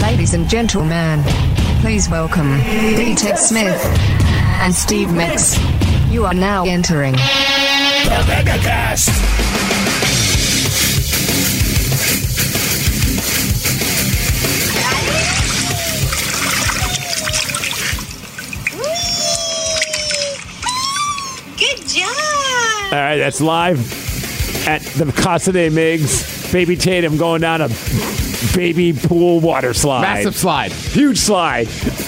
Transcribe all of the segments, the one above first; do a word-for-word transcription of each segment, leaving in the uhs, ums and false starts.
Ladies and gentlemen, please welcome D-Tech Smith and Steve Mix. You are now entering the Megacast. Good job. All right, that's live at the Casa de Migs. Baby Tatum going down a baby pool water slide. Massive slide. Huge slide.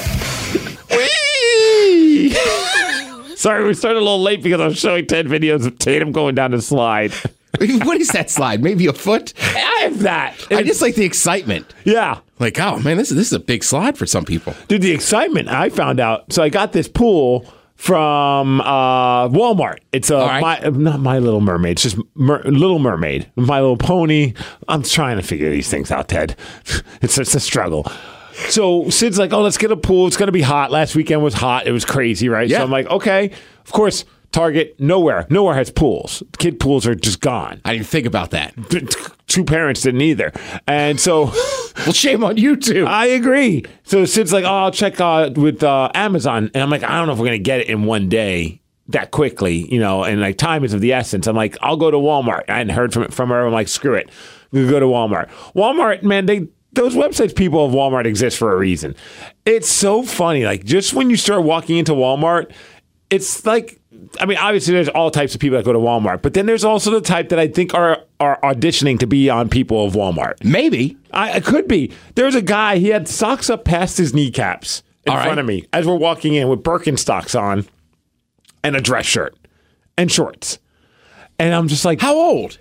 Whee! Sorry, we started a little late because I was showing ten videos of Tatum going down the slide. What is that slide? Maybe a foot? I have that. I It's- just like the excitement. Yeah. Like, oh, man, this is, this is a big slide for some people. Dude, the excitement I found out. So I got this pool from uh, Walmart. It's a right. my, not My Little Mermaid. It's just Mer- Little Mermaid. My Little Pony. I'm trying to figure these things out, Ted. It's it's a struggle. So Sid's like, oh, let's get a pool. It's going to be hot. Last weekend was hot. It was crazy, right? Yeah. So I'm like, okay. Of course, Target, nowhere. Nowhere has pools. Kid pools are just gone. I didn't think about that. Two parents didn't either. And so... Well, shame on you, too. I agree. So Sid's like, oh, I'll check uh, with uh, Amazon. And I'm like, I don't know if we're going to get it in one day that quickly, you know, and like time is of the essence. I'm like, I'll go to Walmart. I hadn't heard from from her. I'm like, screw it. We'll go to Walmart. Walmart, man, they those websites people of Walmart exist for a reason. It's so funny. Like, just when you start walking into Walmart, it's like, I mean, obviously there's all types of people that go to Walmart, but then there's also the type that I think are are auditioning to be on people of Walmart. Maybe. I, it could be. There's a guy, he had socks up past his kneecaps in All right. front of me as we're walking in with Birkenstocks on and a dress shirt and shorts. And I'm just like, How old?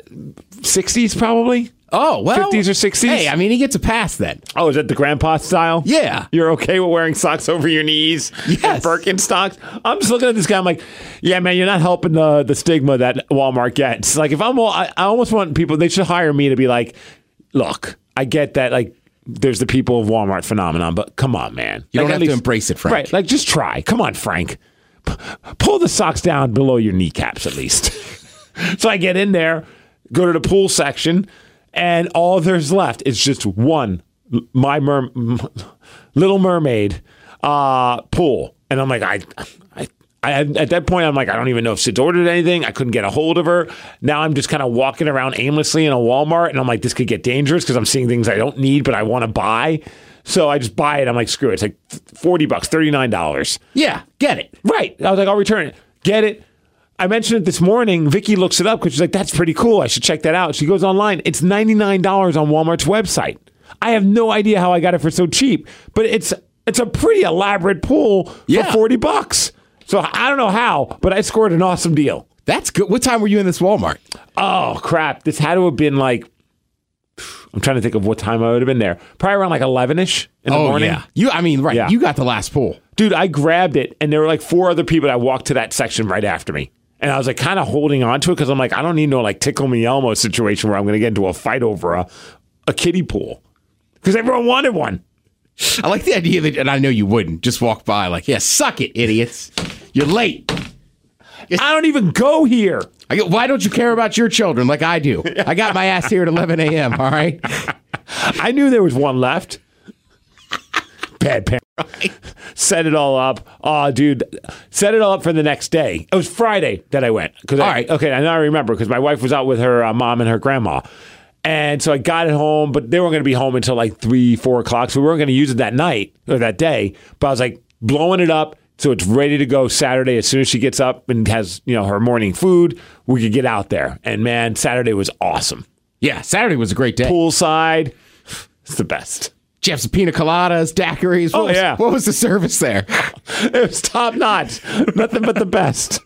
sixties probably? Oh, well. fifties or sixties? Hey, I mean, he gets a pass then. Oh, is that the grandpa style? Yeah. You're okay with wearing socks over your knees? Yes. And Birkenstocks? I'm just looking at this guy. I'm like, yeah, man, you're not helping the the stigma that Walmart gets. Like, if I'm, all, I, I almost want people, they should hire me to be like, look, I get that, like, there's the people of Walmart phenomenon, but come on, man. You Like, don't at have to embrace it, Frank. Right. Like, just try. Come on, Frank. P- pull the socks down below your kneecaps at least. So I get in there, go to the pool section, and all there's left is just one My Mer- Little Mermaid uh, pool. And I'm like, I, I, I, at that point, I'm like, I don't even know if Sid's ordered anything. I couldn't get a hold of her. Now I'm just kind of walking around aimlessly in a Walmart, and I'm like, this could get dangerous because I'm seeing things I don't need, but I want to buy. So I just buy it. I'm like, screw it. It's like forty bucks, thirty-nine dollars. Yeah, get it. Right. I was like, I'll return it. Get it. I mentioned it this morning. Vicky looks it up because she's like, that's pretty cool. I should check that out. She goes online. It's ninety-nine dollars on Walmart's website. I have no idea how I got it for so cheap, but it's it's a pretty elaborate pool Yeah. for forty bucks. So I don't know how, but I scored an awesome deal. That's good. What time were you in this Walmart? Oh, crap. This had to have been like, I'm trying to think of what time I would have been there. Probably around like eleven-ish in the oh, morning. yeah. You, I mean, right. Yeah. You got the last pool. Dude, I grabbed it, and there were like four other people that walked to that section right after me. And I was like kind of holding on to it because I'm like, I don't need no like Tickle Me Elmo situation where I'm going to get into a fight over a, a kiddie pool. Because everyone wanted one. I like the idea that, and I know you wouldn't, just walk by like, yeah, suck it, idiots. You're late. I don't even go here. I get, why don't you care about your children like I do? I got my ass here at eleven a.m., all right? I knew there was one left. Bad parent. Set it all up. Oh, dude. Set it all up for the next day. It was Friday that I went. All I, right. Okay, I now remember because my wife was out with her uh, mom and her grandma. And so I got it home, but they weren't going to be home until like three, four o'clock. So we weren't going to use it that night or that day. But I was like blowing it up so it's ready to go Saturday. As soon as she gets up and has, you know, her morning food, we could get out there. And man, Saturday was awesome. Yeah, Saturday was a great day. Poolside, it's the best. Did you have some pina coladas, daiquiris? What Oh, was, yeah. What was the service there? It was top notch. Nothing but the best.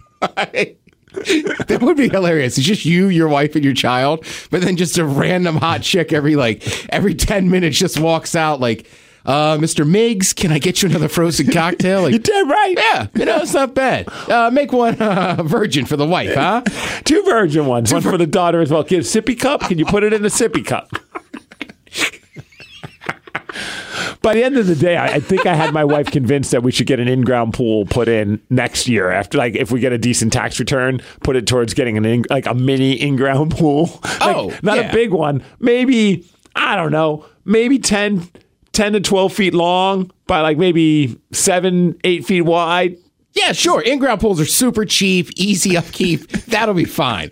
That would be hilarious. It's just you, your wife, and your child, but then just a random hot chick every like every ten minutes just walks out like, uh, Mister Miggs, can I get you another frozen cocktail? Like, You did right. yeah, you know, it's not bad. Uh, make one uh, virgin for the wife, huh? Two virgin ones. One for the daughter as well. Get a sippy cup. Can you put it in a sippy cup? By the end of the day, I, I think I had my wife convinced that we should get an in-ground pool put in next year. After, like, if we get a decent tax return, put it towards getting an in, like a mini in-ground pool. Like, Oh, not yeah. a big one. Maybe I don't know. Maybe ten, ten to twelve feet long by like maybe seven, eight feet wide. Yeah, sure. In-ground pools are super cheap, easy upkeep. That'll be fine.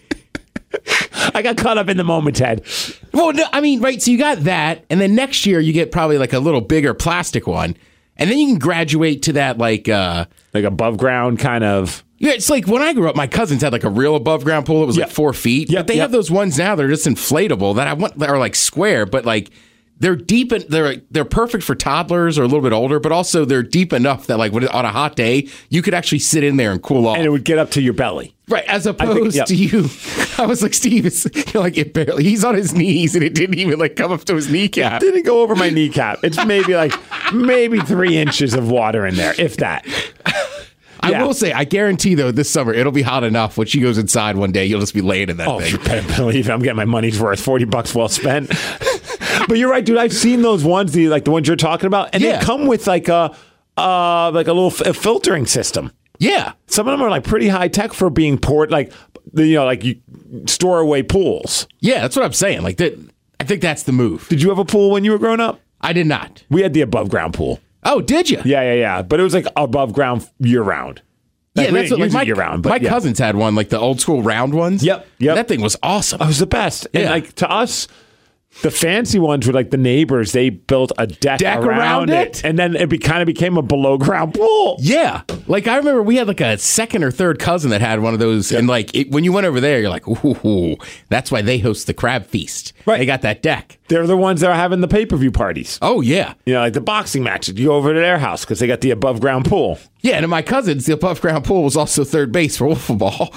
I got caught up in the moment, Ted. Well, no, I mean, right, so you got that, and then next year you get probably like a little bigger plastic one, and then you can graduate to that like... uh Like above ground kind of... Yeah, it's like when I grew up, my cousins had like a real above ground pool that was Yep. like four feet. Yep, But they yep. have those ones now that are just inflatable that I want that are like square, but like they're deep and they're they're perfect for toddlers or a little bit older, but also they're deep enough that like when, on a hot day you could actually sit in there and cool off. And it would get up to your belly. Right, as think- opposed yep. to you. I was like, Steve, it's you're like it barely. He's on his knees and it didn't even like come up to his kneecap. Didn't go over my kneecap. It's maybe like maybe three inches of water in there, if that. I Yeah. will say, I guarantee though, this summer it'll be hot enough. When she goes inside one day, you'll just be laying in that Oh, thing. you better believe it. I'm getting my money's worth. forty bucks well spent. But you're right, dude. I've seen those ones, the like the ones you're talking about, and Yeah. they come with like a uh like a little f- a filtering system. Yeah. Some of them are like pretty high tech for being poured, like the, you know, like you store away pools. Yeah, that's what I'm saying. Like that, I think that's the move. Did you have a pool when you were growing up? I did not. We had the above ground pool. Oh, did you? Yeah, yeah, yeah. But it was like above ground year round. Like, Yeah, we that's didn't what like use my, it year round. But my yeah. cousins had one, like the old school round ones. Yep, yep. That thing was awesome. It was the best. And Yeah. like to us, the fancy ones were like the neighbors. They built a deck, Deck around, around it, it? and then it be, kind of became a below ground pool. Yeah, like I remember we had like a second or third cousin that had one of those, and like it, when you went over there, you're like, ooh, that's why they host the crab feast. Right. They got that deck. They're the ones that are having the pay per view parties. Oh yeah, You know, like the boxing matches. You go over to their house because they got the above ground pool. yeah. And in my cousins, the above ground pool was also third base for wiffle ball.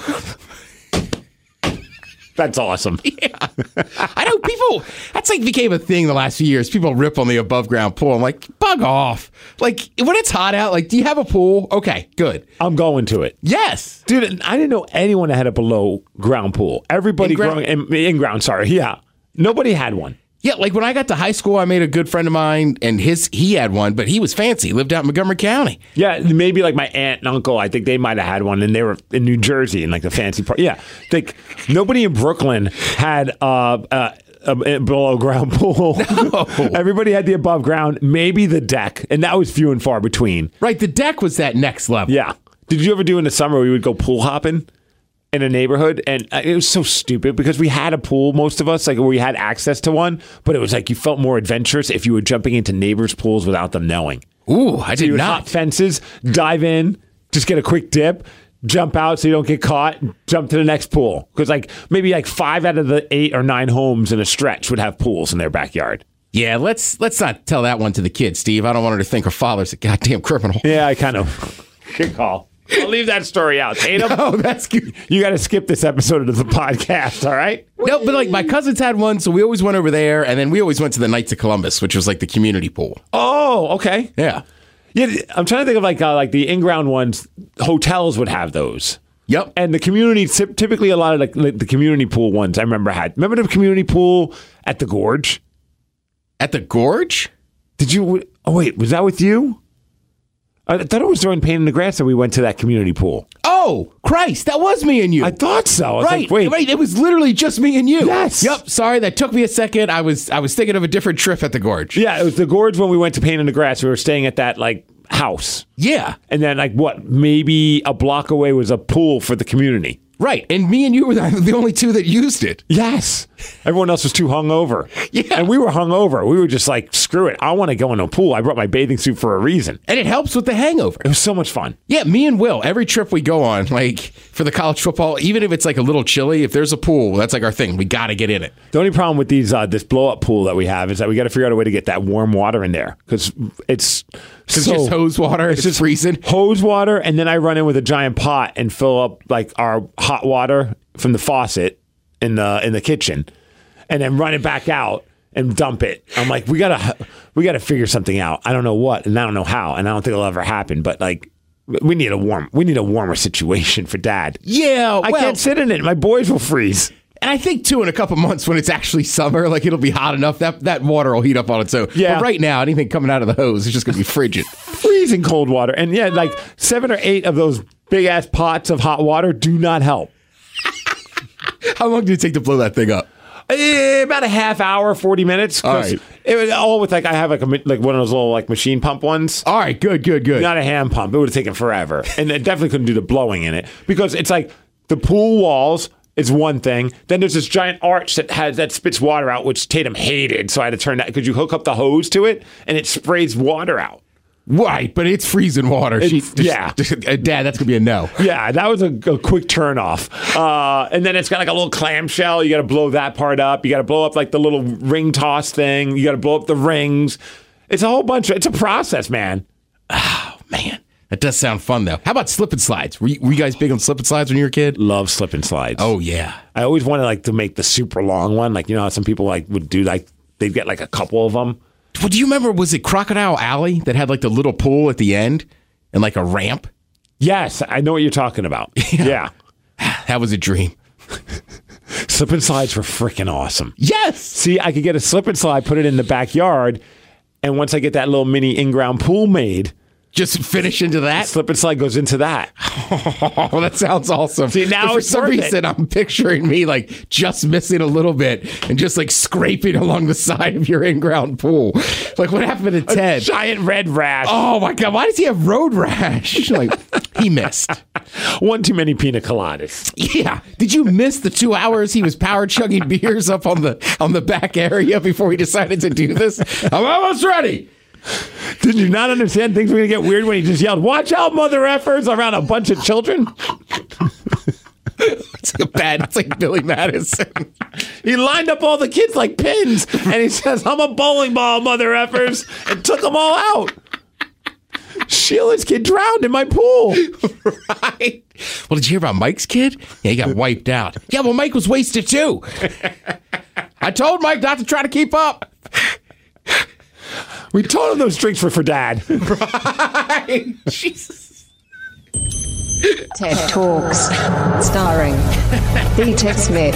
That's awesome. I know people. That's like became a thing the last few years. People rip on the above ground pool. I'm like, bug off. Like when it's hot out, like, do you have a pool? Okay, good. I'm going to it. Yes. Dude, I didn't know anyone that had a below ground pool. Everybody In-ground? growing in, in ground, sorry. Yeah. Nobody had one. Yeah, like when I got to high school, I made a good friend of mine, and his he had one, but he was fancy. He lived out in Montgomery County. Yeah, maybe like my aunt and uncle. I think they might have had one, and they were in New Jersey in like the fancy part. Yeah, like nobody in Brooklyn had uh, uh, a below ground pool. No. Everybody had the above ground, maybe the deck, and that was few and far between. Right, the deck was that next level. Yeah. Did you ever do in the summer we would go pool hopping in a neighborhood? And uh, it was so stupid because we had a pool, most of us, like we had access to one, but it was like you felt more adventurous if you were jumping into neighbors' pools without them knowing. Ooh, I You did would hop not. fences, dive in, just get a quick dip, jump out so you don't get caught, jump to the next pool. Because like maybe like five out of the eight or nine homes in a stretch would have pools in their backyard. Yeah, let's let's not tell that one to the kids, Steve. I don't want her to think her father's a goddamn criminal. Yeah, I kind of. Good call. I'll leave that story out. Tatum, Oh, that's good. you got to skip this episode of the podcast, all right? No, but like my cousins had one, so we always went over there, and then we always went to the Knights of Columbus, which was like the community pool. Oh, okay. Yeah. Yeah, I'm trying to think of like uh, like the in-ground ones. Hotels would have those. Yep. And the community, typically a lot of like, like the community pool ones I remember had. Remember the community pool at the Gorge? At the Gorge? Did you? Oh wait, was that with you? I thought it was during Pain in the Grass that we went to that community pool. Oh, Christ, that was me and you. I thought so. I was right, like, wait, right. It was literally just me and you. Yes. Yep. Sorry, that took me a second. I was I was thinking of a different trip at the Gorge. yeah, it was the Gorge when we went to Pain in the Grass. We were staying at that like house, Yeah. and then like what? Maybe a block away was a pool for the community. Right. And me and you were the the only two that used it. Yes. Everyone else was too hungover. Yeah. And we were hungover. We were just like, screw it. I want to go in a pool. I brought my bathing suit for a reason. And it helps with the hangover. It was so much fun. Yeah, me and Will, every trip we go on, like for the college football, even if it's like a little chilly, if there's a pool, that's like our thing. We got to get in it. The only problem with these uh, this blow up pool that we have is that we got to figure out a way to get that warm water in there because it's Because so, it's just hose water. It's, just freezing. hose water, and then I run in with a giant pot and fill up like our hot water from the faucet in the in the kitchen, and then run it back out and dump it. I'm like, we gotta we gotta figure something out. I don't know what, and I don't know how, and I don't think it'll ever happen. But like, we need a warm we need a warmer situation for Dad. Yeah, I well, can't sit in it. My boys will freeze. and I think too in a couple months when it's actually summer, like it'll be hot enough that that water will heat up on its own. Yeah. But right now, anything coming out of the hose is just going to be frigid. Freezing cold water, and yeah, like seven or eight of those big ass pots of hot water do not help. How long did it take to blow that thing up? Eh, about a half hour, forty minutes. 'cause All right. It was all with like I have like a, like one of those little like machine pump ones. All right, good, good, good. Not a hand pump. It would have taken forever, and it definitely couldn't do the blowing in it because it's like the pool walls is one thing. Then there's this giant arch that has that spits water out, which Tatum hated. So I had to turn that because you hook up the hose to it and it sprays water out. Right, but it's freezing water. She, It's- yeah. uh, Dad, that's gonna be a no. Yeah, that was a, a quick turn off. Uh, and then it's got like a little clamshell. You got to blow that part up. You got to blow up like the little ring toss thing. You got to blow up the rings. It's a whole bunch of, it's a process, man. Oh man, that does sound fun though. How about slip and slides? Were you, were you guys big on slip and slides when you were a kid? Love slip and slides. Oh yeah. I always wanted like to make the super long one. Like, you know, how some people like would do like, they'd get like a couple of them. Well, do you remember? Was it Crocodile Alley that had like the little pool at the end and like a ramp? Yes, I know what you're talking about. Yeah. That was a dream. Slip and slides were freaking awesome. Yes. See, I could get a slip and slide, put it in the backyard, and once I get that little mini in-ground pool made, Just finish into that. slip and slide goes into that. Oh, that sounds awesome. See, now But for it's some worth it. reason, I'm picturing me like just missing a little bit and just like scraping along the side of your in-ground pool. Like what happened to Ted? Giant red rash. Oh my God! Why does he have road rash? Like he missed. One too many pina coladas. Yeah. Did you miss the two hours he was power chugging beers up on the on the back area before he decided to do this? I'm almost ready. Did you not understand things were going to get weird when he just yelled, "Watch out, mother effers," around a bunch of children? It's like a bad. It's like Billy Madison. He lined up all the kids like pins, and he says, "I'm a bowling ball, mother effers," and took them all out. Sheila's kid drowned in my pool. Right. Well, did you hear about Mike's kid? Yeah, he got wiped out. Yeah, well, Mike was wasted too. I told Mike not to try to keep up. We told him those drinks were for Dad. Right. Jesus. TED Talks, starring B Tech Smith.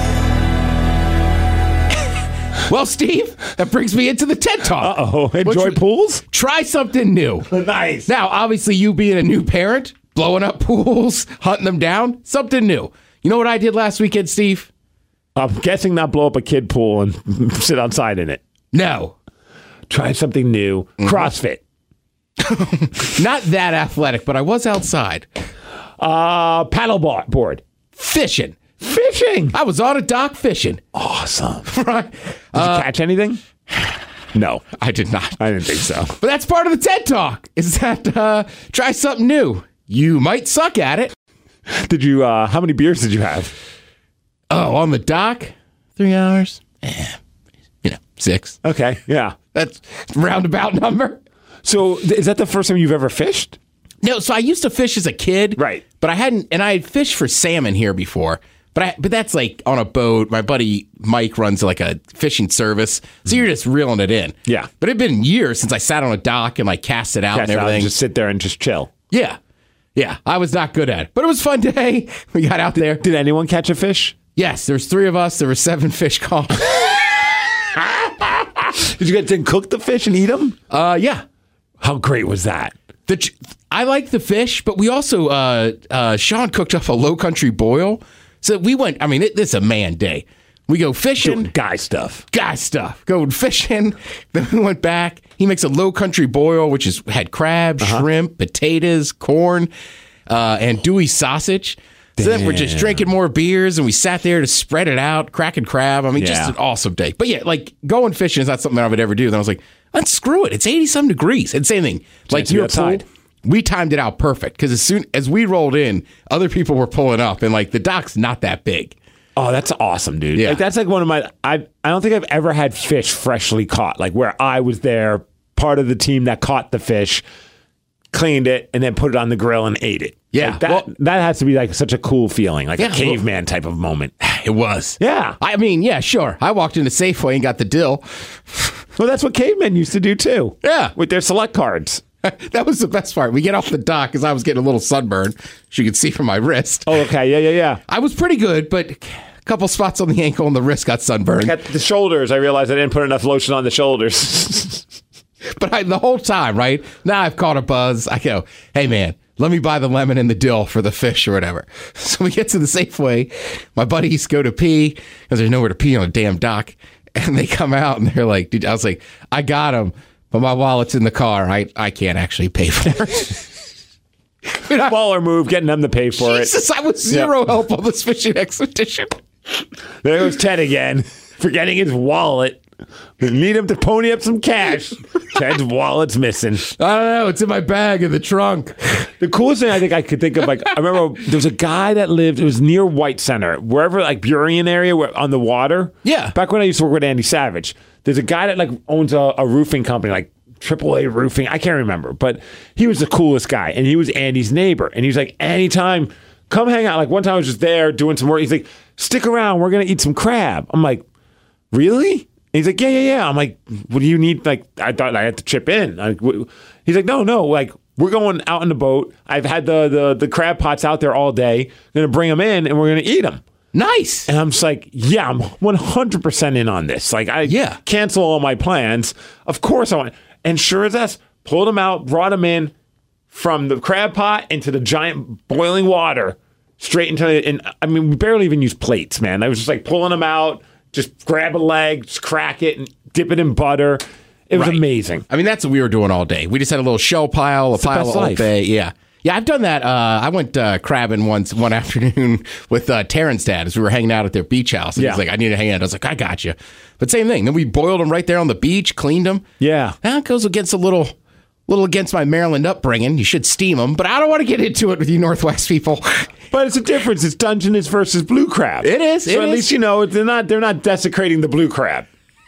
Well, Steve, that brings me into the TED Talk. Oh, Which enjoy was- pools? Try something new. Nice. Now, obviously, you being a new parent, blowing up pools, hunting them down, something new. You know what I did last weekend, Steve? I'm guessing not blow up a kid pool and sit outside in it. No. Try something new. Mm-hmm. CrossFit. Not that athletic, but I was outside. Uh, paddle board. Fishing. Fishing. I was on a dock fishing. Awesome. Right. Did you catch anything? No. I did not. I didn't think so. But that's part of the TED Talk, is that uh, try something new. You might suck at it. Did you, uh, how many beers did you have? Oh, on the dock? Three hours? Eh, you know, six. Okay. Yeah. That's a roundabout number. So th- is that the first time you've ever fished? No, so I used to fish as a kid. Right. But I hadn't, and I had fished for salmon here before. But I, but that's like on a boat. My buddy Mike runs like a fishing service. So you're just reeling it in. Yeah. But it'd been years since I sat on a dock and like cast it out Cast and out and everything. just sit there and just chill. Yeah. Yeah. I was not good at it. But it was a fun day. We got out there. Did anyone catch a fish? Yes, there was three of us. There were seven fish caught. Did you get to cook the fish and eat them? Uh, yeah. How great was that? The ch- I like the fish, but we also, uh, uh, Sean cooked up a low country boil. So we went, I mean, it, this is a man day. We go fishing. Doing guy stuff. Guy stuff. Going fishing. Then we went back. He makes a low country boil, which is had crab, shrimp, potatoes, corn, uh, and Dewey sausage. So then we're just Damn. drinking more beers, and we sat there to spread it out, cracking crab. I mean, just Yeah. an awesome day. But yeah, like going fishing is not something I would ever do. Then I was like, let's screw it. It's eighty some degrees. And same thing. Like to be your outside. pool, we timed it out perfect because as soon as we rolled in, other people were pulling up, and like the dock's not that big. Oh, that's awesome, dude. Yeah. Like that's like one of my I I don't think I've ever had fish freshly caught, like where I was there, part of the team that caught the fish, cleaned it, and then put it on the grill and ate it. Yeah. Like that Well- that has to be like such a cool feeling, like Yeah, a caveman type of moment. It was. Yeah. I mean, yeah, sure. I walked into Safeway and got the dill. Well, that's what cavemen used to do too. Yeah. With their select cards. That was the best part. We get off the dock because I was getting a little sunburn, as you could see from my wrist. Oh, okay. Yeah, yeah, yeah. I was pretty good, but a couple spots on the ankle and the wrist got sunburned. At the shoulders, I realized I didn't put enough lotion on the shoulders. But I, the whole time, right? Now I've caught a buzz. I go, hey, man, let me buy the lemon and the dill for the fish or whatever. So we get to the Safeway. My buddies go to pee because there's nowhere to pee on a damn dock. And they come out and they're like, dude, I was like, I got them, but my wallet's in the car. I, I can't actually pay for it. Baller move, getting them to pay for Jesus, it. I was zero Yep. help on this fishing expedition. There goes Ted again, forgetting his wallet. We need him to pony up some cash. Ted's wallet's missing. I don't know. It's in my bag in the trunk. The coolest thing I think I could think of, like, I remember there was a guy that lived, it was near White Center, wherever, like, Burien area, where, on the water. Yeah. Back when I used to work with Andy Savage. There's a guy that, like, owns a, a roofing company, like, triple A roofing. I can't remember, but he was the coolest guy, and he was Andy's neighbor. And he was like, anytime, come hang out. Like, one time I was just there doing some work. He's like, stick around. We're going to eat some crab. I'm like, really? He's like, yeah, yeah, yeah. I'm like, what do you need? Like, I thought I had to chip in. Like, wh- he's like, no, no. Like, we're going out in the boat. I've had the the, the crab pots out there all day. I'm going to bring them in, and we're going to eat them. Nice. And I'm just like, yeah, I'm one hundred percent in on this. Like, I Yeah. cancel all my plans. Of course I want. And sure as us, pulled them out, brought them in from the crab pot into the giant boiling water, straight into it. And I mean, we barely even used plates, man. I was just like pulling them out. Just grab a leg, just crack it, and dip it in butter. It was Right. amazing. I mean, that's what we were doing all day. We just had a little shell pile, a the pile best of Old life. Bay. Yeah. Yeah, I've done that. Uh, I went uh, crabbing once one afternoon with uh, Taryn's dad as we were hanging out at their beach house. And Yeah. he's like, I need to hang out. I was like, I got you. But same thing. Then we boiled them right there on the beach, cleaned them. Yeah. That goes against a little, little against my Maryland upbringing. You should steam them, but I don't want to get into it with you Northwest people. But it's a difference. It's Dungeness versus blue crab. It is, So it at is. least you know they're not they're not desecrating the blue crab.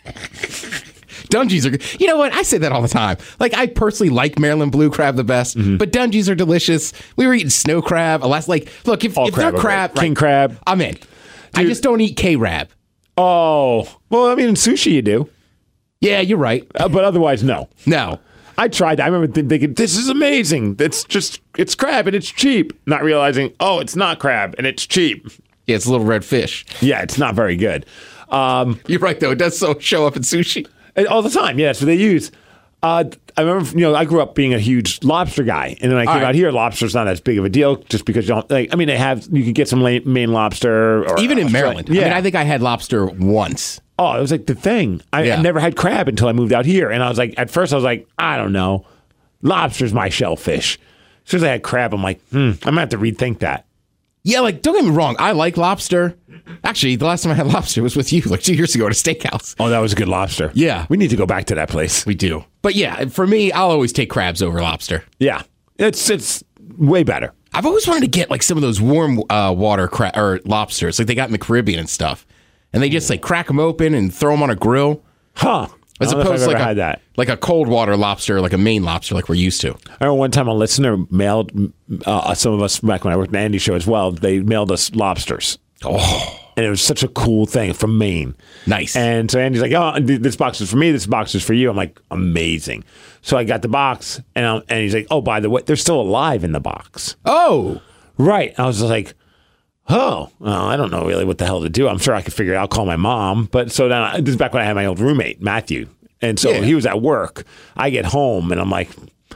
Dungies are good. You know what? I say that all the time. Like, I personally like Maryland blue crab the best, Mm-hmm. but Dungies are delicious. We were eating snow crab. Last, like, look, if, All if crab they're are crab, great. King right, crab. I'm in. I just don't eat K-rab. Oh, well, I mean, in sushi you do, Yeah, you're right. uh, but otherwise no. No. I tried that. I remember th- thinking, this is amazing. It's just, it's crab and it's cheap. Not realizing, oh, it's not crab and it's cheap. Yeah, it's a little red fish. Yeah, it's not very good. Um, You're right, though. It does so show up in sushi. and all the time, yeah, that's what they use. Uh, I remember, you know, I grew up being a huge lobster guy. And then I came right. out here, lobster's not as big of a deal just because you don't, like, I mean, they have, you can get some la- Maine lobster. Or Even in Australian- Maryland. Yeah. I mean, I think I had lobster once. Oh, it was like the thing. I, Yeah. I never had crab until I moved out here. And I was like, at first I was like, I don't know. Lobster's my shellfish. As soon as I had crab, I'm like, hmm, I'm going to have to rethink that. Yeah, like, don't get me wrong. I like lobster. Actually, the last time I had lobster was with you, like two years ago at a steakhouse. Oh, that was a good lobster. Yeah. We need to go back to that place. We do. But yeah, for me, I'll always take crabs over lobster. Yeah. It's it's way better. I've always wanted to get like some of those warm uh, water cra- or lobsters, like they got in the Caribbean and stuff, and they just like crack them open and throw them on a grill, Huh. as I don't know if opposed I've to like ever a, had that. like a cold water lobster, like a Maine lobster, like we're used to. I remember one time a listener mailed uh, some of us back when I worked in the Andy show as well. They mailed us lobsters. Oh, And it was such a cool thing from Maine. nice. And so Andy's like, oh, th- this box is for me. This box is for you. I'm like, amazing. So I got the box, and I'm, and he's like, oh, by the way, they're still alive in the box. oh, Right. I was just like, oh, well, I don't know really what the hell to do. I'm sure I could figure it out. I'll call my mom. But so then I, this is back when I had my old roommate, Matthew. And so Yeah. he was at work. I get home, and I'm like,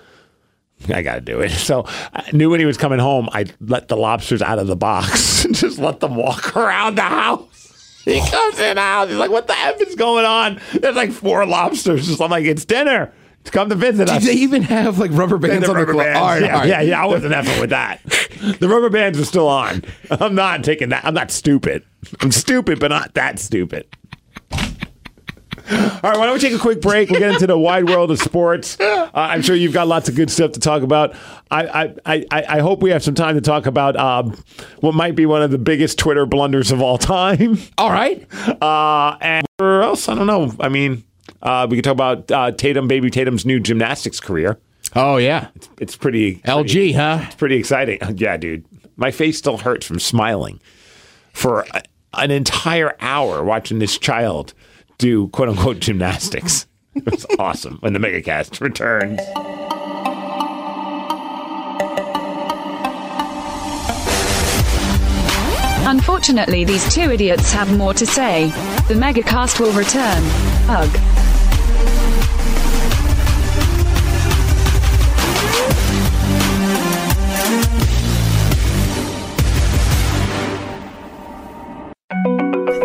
I got to do it. So I knew when he was coming home, I let the lobsters out of the box and just let them walk around the house. He comes in the house. He's like, what the F is going on? There's like four lobsters. Just I'm like, it's dinner. Come to visit do us. they even have like rubber bands The on rubber the clo- bands. All right, yeah, all right. yeah, yeah. I wasn't effing with that. The rubber bands are still on. I'm not taking that. I'm not stupid. I'm stupid, but not that stupid. All right, why don't we take a quick break? We'll get into the wide world of sports. Uh, I'm sure you've got lots of good stuff to talk about. I I, I, I hope we have some time to talk about um, what might be one of the biggest Twitter blunders of all time. All right. Uh, and where else? I don't know. I mean, uh, we could talk about uh, Tatum, baby Tatum's new gymnastics career. Oh yeah, It's pretty L G, huh? It's pretty exciting. Yeah, dude. My face still hurts from smiling for a, an entire hour watching this child do quote unquote gymnastics. It was awesome when the Megacast returns. Unfortunately, these two idiots have more to say. The Megacast will return. Ugh.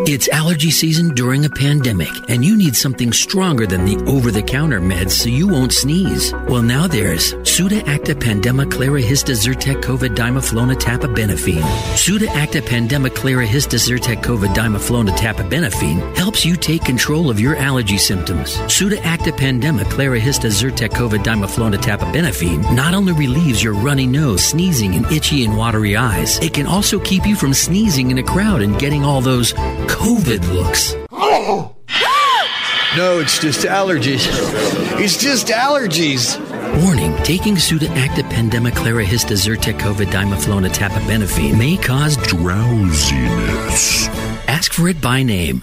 It's allergy season during a pandemic, and you need something stronger than the over-the-counter meds so you won't sneeze. Well, now there's Suda Acta Pandema Clara Hista Zyrtec COVID Dimeflona Tapabenefene. Suda Acta Pandema Clara Hista Zyrtec COVID Dimeflona Tapabenefene helps you take control of your allergy symptoms. Suda Acta Pandema Clara Hista Zyrtec COVID Dimeflona Tapabenefene not only relieves your runny nose, sneezing, and itchy and watery eyes, it can also keep you from sneezing in a crowd and getting all those COVID looks. Oh. No, it's just allergies. It's just allergies. Warning, taking Suda Acta Pandema Clara Hista Zyrtec COVID Dimeflona Tapabenefene may cause drowsiness. Ask for it by name.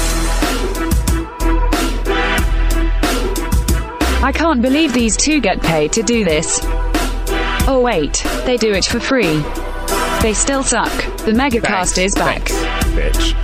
I can't believe these two get paid to do this. Oh wait, they do it for free. They still suck. The Megacast is back. Thanks, bitch.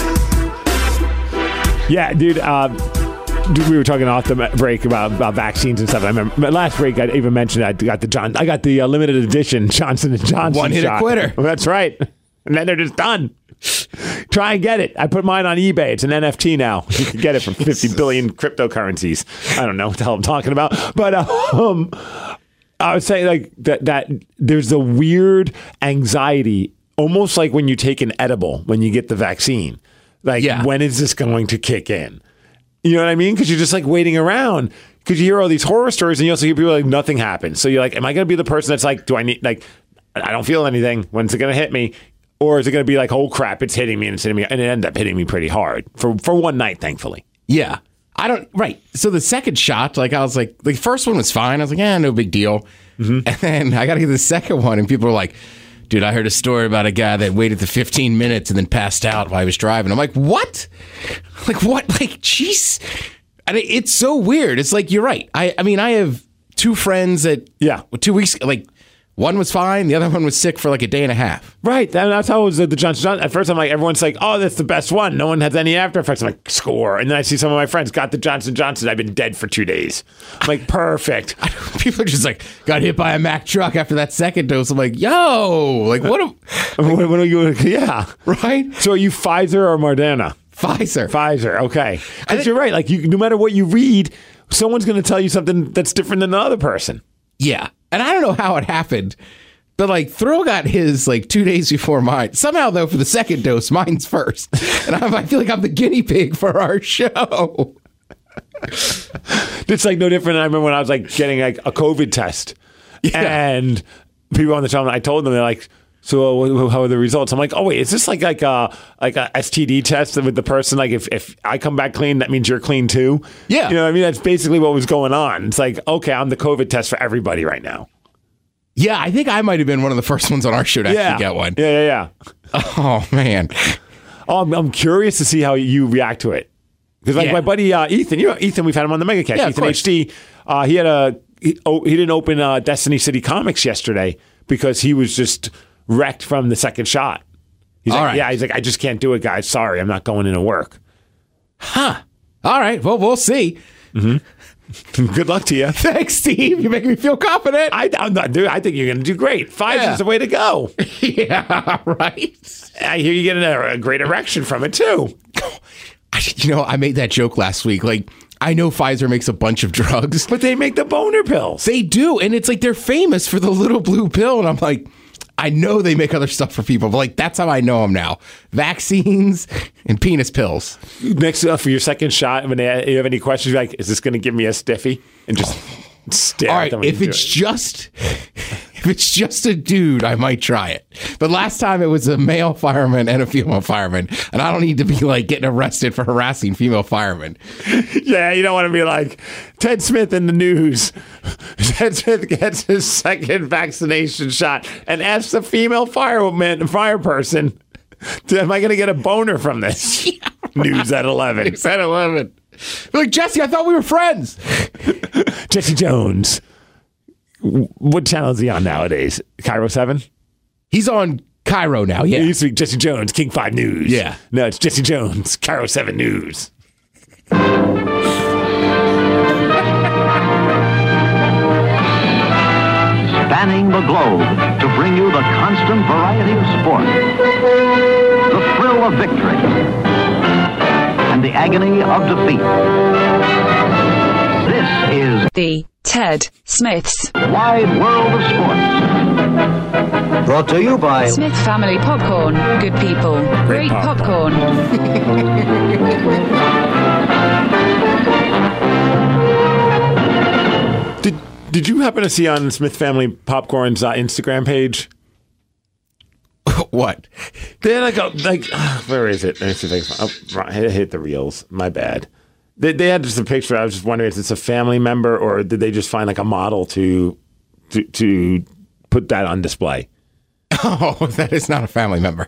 Yeah, dude, uh, dude, we were talking off the break about, about vaccines and stuff. I remember last break I even mentioned I got the John I got the uh, limited edition Johnson and Johnson One hit shot. a quitter. That's right. And then they're just done. Try and get it. I put mine on eBay. It's an N F T now. You can get it for fifty billion cryptocurrencies. I don't know what the hell I'm talking about. But um, I would say like that, that there's a weird anxiety, almost like when you take an edible, when you get the vaccine. Like, yeah. When is this going to kick in? You know what I mean? Because you're just like waiting around. Because you hear all these horror stories and you also hear people like nothing happens. So you're like, am I going to be the person that's like, do I need, like, I don't feel anything. When's it going to hit me? Or is it going to be like, oh crap, it's hitting me and it's hitting me. And it ended up hitting me pretty hard for, for one night, thankfully. Yeah. I don't, right. So the second shot, like I was like, the first one was fine. I was like, yeah, no big deal. Mm-hmm. And then I got to get the second one and people were like, dude, I heard a story about a guy that waited the fifteen minutes and then passed out while he was driving. I'm like, what? Like, what? Like, jeez. I mean, it's so weird. It's like, you're right. I, I mean, I have two friends that, yeah, two weeks, like, one was fine. The other one was sick for like a day and a half. Right. That, that's how it was with the Johnson Johnson. At first, I'm like, everyone's like, oh, that's the best one. No one has any after effects. I'm like, score. And then I see some of my friends got the Johnson Johnson. I've been dead for two days. I'm like, perfect. People are just like, got hit by a Mack truck after that second dose. I'm like, yo, like, what? A, like, what, what are you? Yeah. Right. So are you Pfizer or Moderna? Pfizer. Pfizer. Okay. Because you're right. Like, you, no matter what you read, someone's going to tell you something that's different than the other person. Yeah. And I don't know how it happened. But, like, Thrill got his, like, two days before mine. Somehow, though, for the second dose, mine's first. And I'm, I feel like I'm the guinea pig for our show. It's, like, no different. I remember when I was, like, getting, like, a COVID test. Yeah. And people on the show, I told them, they're like, so how are the results? I'm like, oh, wait, is this like like a, like a S T D test with the person? Like, if, if I come back clean, that means you're clean, too? Yeah. You know what I mean? That's basically what was going on. It's like, okay, I'm the COVID test for everybody right now. Yeah, I think I might have been one of the first ones on our show to yeah. actually get one. Yeah, yeah, yeah. Oh, man. Oh, I'm, I'm curious to see how you react to it. Because like yeah. my buddy uh, Ethan, you know Ethan, we've had him on the Megacast. Yeah, Ethan H D, uh, he had a he, oh, he didn't open uh, Destiny City Comics yesterday because he was just wrecked from the second shot. He's All like, right. yeah, he's like, I just can't do it, guys. Sorry, I'm not going into work. Huh. All right. Well, we'll see. Mm-hmm. Good luck to you. Thanks, Steve. You make me feel confident. I, I'm not, dude. I think you're going to do great. Pfizer's yeah. the way to go. Yeah, right. I hear you get a, a great erection from it too. I, you know, I made that joke last week. Like, I know Pfizer makes a bunch of drugs, but they make the boner pills. They do, and it's like they're famous for the little blue pill. And I'm like, I know they make other stuff for people, but like that's how I know them now: vaccines and penis pills. Next uh, for your second shot, when they, you have any questions, you're like, is this going to give me a stiffy? And just stare. All at right, them when if you do it's it. just if it's just a dude, I might try it. But last time it was a male fireman and a female fireman, and I don't need to be like getting arrested for harassing female firemen. Yeah, you don't want to be like Ted Smith in the news. Ted Smith gets his second vaccination shot and asks a female fireman, fire person, am I going to get a boner from this? Yeah, right. News at eleven. News at eleven. They're like, Jesse, I thought we were friends. Jesse Jones. What channel is he on nowadays? Cairo seven? He's on Cairo now, yeah. It used to be Jesse Jones, King five News. Yeah. No, it's Jesse Jones, Cairo seven News. Spanning the globe to bring you the constant variety of sport. the thrill of victory, and the agony of defeat. This is The Ted Smith's Wide World of Sports. Brought to you by Smith Family Popcorn. Good people. Great popcorn. Did Did you happen to see on Smith Family Popcorn's uh, Instagram page? What? They're like a like uh, where is it? Let me see if I can find, oh, I hit the reels. My bad. They they had just a picture. I was just wondering if it's a family member or did they just find like a model to to to put that on display? Oh, that is not a family member.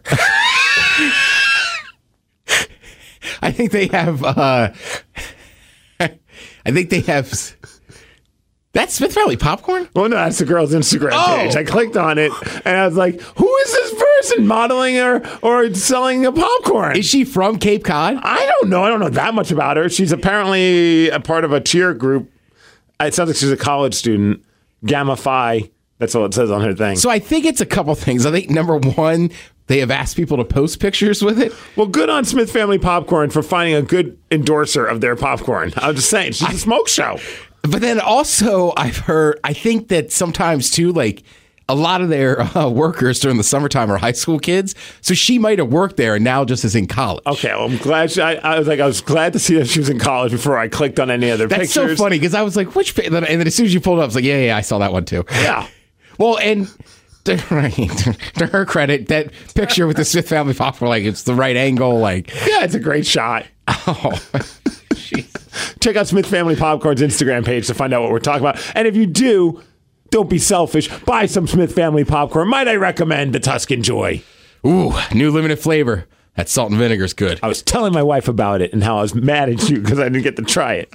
I think they have. Uh, I think they have. That's Smith Family Popcorn? Well, no, that's the girl's Instagram Oh. page. I clicked on it and I was like, who is this person modeling or or selling a popcorn? Is she from Cape Cod? I don't know. I don't know that much about her. She's apparently a part of a cheer group. It sounds like she's a college student. Gamma Phi. That's all it says on her thing. So I think it's a couple things. I think number one, they have asked people to post pictures with it. Well, good on Smith Family Popcorn for finding a good endorser of their popcorn. I was just saying, she's a smoke show. But then also, I've heard, I think that sometimes too, like a lot of their uh, workers during the summertime are high school kids. So she might have worked there and now just is in college. Okay, well, I'm glad. She, I, I was like, I was glad to see that she was in college before I clicked on any other That's pictures. so funny because I was like, which? And then as soon as you pulled it up, I was like, yeah, yeah, I saw that one too. Yeah. Well, and to, right, to her credit, that picture with the Smith Family Popcorn, like it's the right angle, like Yeah, it's a great shot. oh, jeez. Check out Smith Family Popcorn's Instagram page to find out what we're talking about. And if you do, don't be selfish. Buy some Smith Family Popcorn. Might I recommend the Tuscan Joy? Ooh, new limited flavor. That salt and vinegar is good. I was telling my wife about it and how I was mad at you because I didn't get to try it.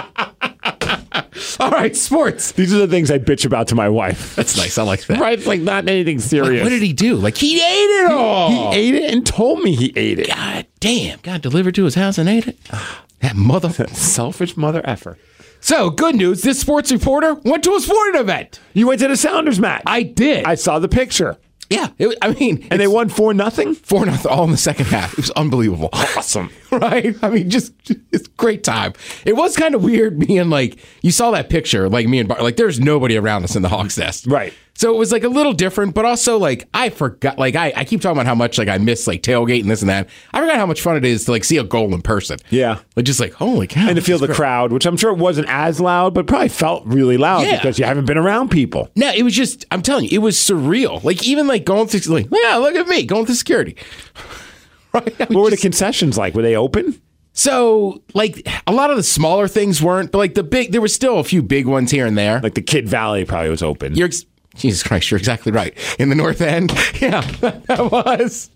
All right, sports. These are the things I bitch about to my wife. That's nice. I like that. Right? It's like not anything serious. What did he do? Like he ate it all. He ate it and told me he ate it. God damn. God delivered to his house and ate it. That mother. Selfish mother effer. So, good news. This sports reporter went to a sporting event. You went to the Sounders match. I did. I saw the picture. yeah. It, I mean, And they won four nothing. four nothing all in the second half. It was unbelievable. Awesome. Right? I mean, just it's a great time. It was kind of weird being like, you saw that picture, like me and Bar, like there's nobody around us in the Hawks Nest. Right. So it was like a little different, but also like I forgot, like I, I keep talking about how much like I miss like tailgate and this and that. I forgot how much fun it is to like see a goal in person. Yeah. Like just like, holy cow. And to this feel is the great. crowd, which I'm sure wasn't as loud, but probably felt really loud Yeah. because you haven't been around people. No, it was just, I'm telling you, it was surreal. Like even like going through, like, yeah, look at me going through security. Right? I What were the just- concessions like? Were they open? So, like, a lot of the smaller things weren't, but like the big, there were still a few big ones here and there. Like the Kid Valley probably was open. You're, ex- Jesus Christ, you're exactly right. In the North End, yeah, that was.